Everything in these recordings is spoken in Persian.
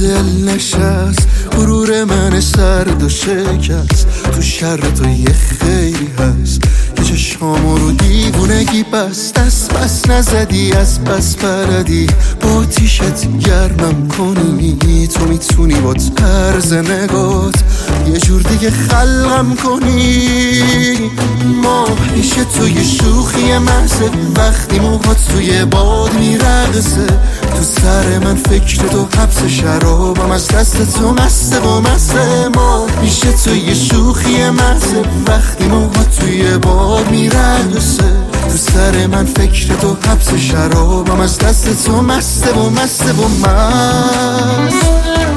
دل نشست، غرور من سرد و شکست. تو شر تو یه خیری هست که چشامو رو دیوونگی بست. دست بس نزدی از بس بلدی با تیشت گرمم کنی. تو میتونی با طرز نگات یه جور دیگه خلقم کنی. ما پیش توی شوخی محضه، وقتی موهات توی باد میرقصه. تو سر من فکر تو حبس شرابم، از دست تو مسته و مسته. ما پیش توی شوخی محضه، وقتی موهات توی باد میرقصه. تو سر من فکر تو حبس شرابم، از دست تو مسته و مسته و مست.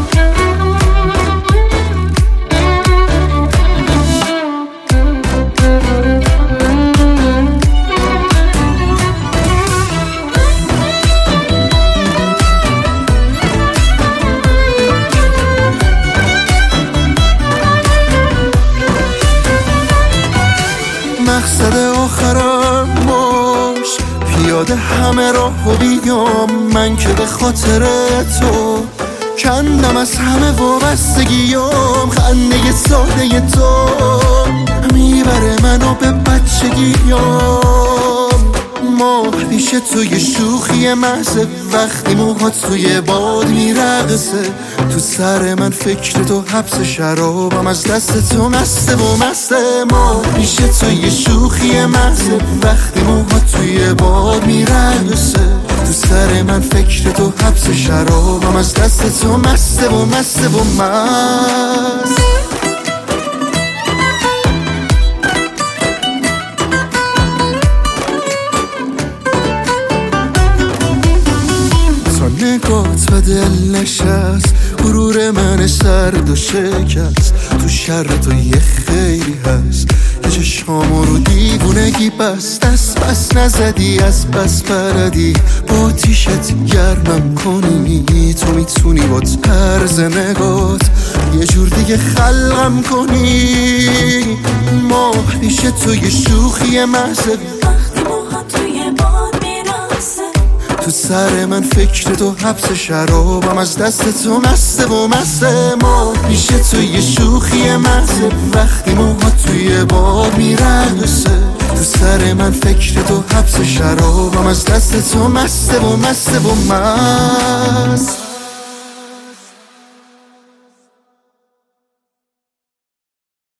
مقصد آخرم باش، پیاده همه راهو بیام. من که به خاطر تو کندم از همه وابستگیام. خنده ساده تو میبره منو به بچگیام. ما پیش توی شوخی محضه، وقتی موهات توی باد میرقصه. تو سر من فکر تو حبس شرابم، از دست تو مسته و مسته. ما پیش توی شوخی محضه، وقتی موهات توی باد میرقصه. تو سر من فکر تو حبس شرابم، از دست تو مسته و مسته و مست. نگات و دل نشست، غرور من سرد و شکست. تو شر تو یه خیری هست که چشامو رو دیوونگی بست. دست بس نزدی از بس بلدی با تیشت گرمم کنی. تو میتونی با طرز نگات یه جور دیگه خلقم کنی. ما پیش توی شوخی محضه، تو سر من فکر تو حبس شرابم، از دست تو مسته و مسته. ما پیش توی شوخی محضه، وقتی موهات توی باد میرقصه. تو سر من فکر تو حبس شرابم، از دست تو مسته و مسته و مست.